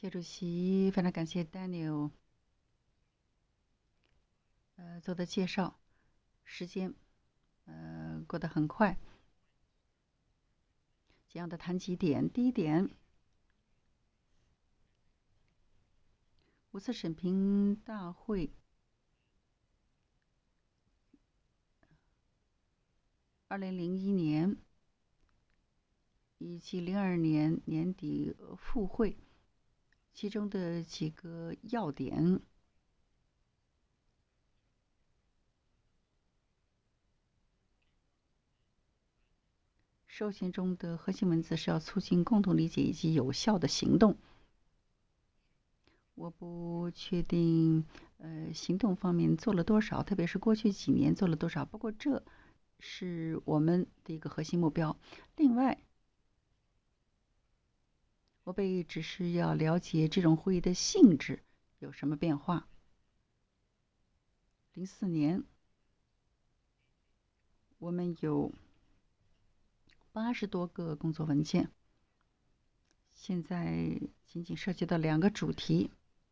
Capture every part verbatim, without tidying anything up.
谢主席，非常感谢 Daniel 呃做的介绍。时间呃过得很快，这样的谈几点。第一点，五次审评大会二零零一年以及零二年年底复会，其中的几个要点。授权中的核心文字是要促进共同理解以及有效的行动。我不确定，呃，行动方面做了多少，特别是过去几年做了多少。不过这是我们的一个核心目标。另外，我被指示要了解这种会议的性质有什么变化。零四年，我们有八十多个工作文件，现在仅仅涉及到两个主题。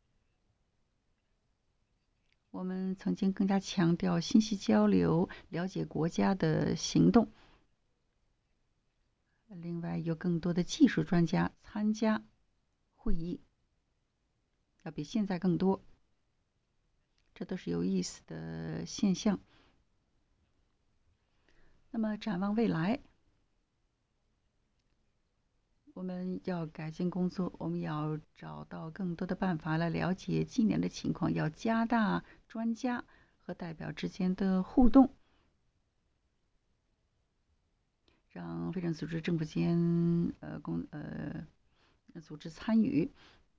我们曾经更加强调信息交流，了解国家的行动。另外，有更多的技术专家参加会议，要比现在更多。这都是有意思的现象。那么，展望未来，我们要改进工作，我们要找到更多的办法来了解今年的情况，要加大专家和代表之间的互动，让非政府组织、政府间呃公呃组织参与。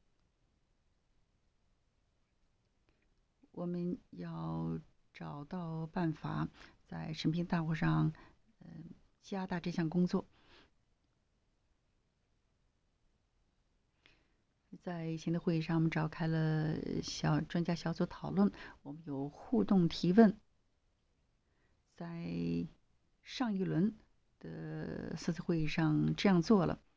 我们要找到办法，在审评大会上，呃，加大这项工作。在以前的会议上，我们召开了小专家小组讨论，我们有互动提问。在上一轮的四次会议上这样做了。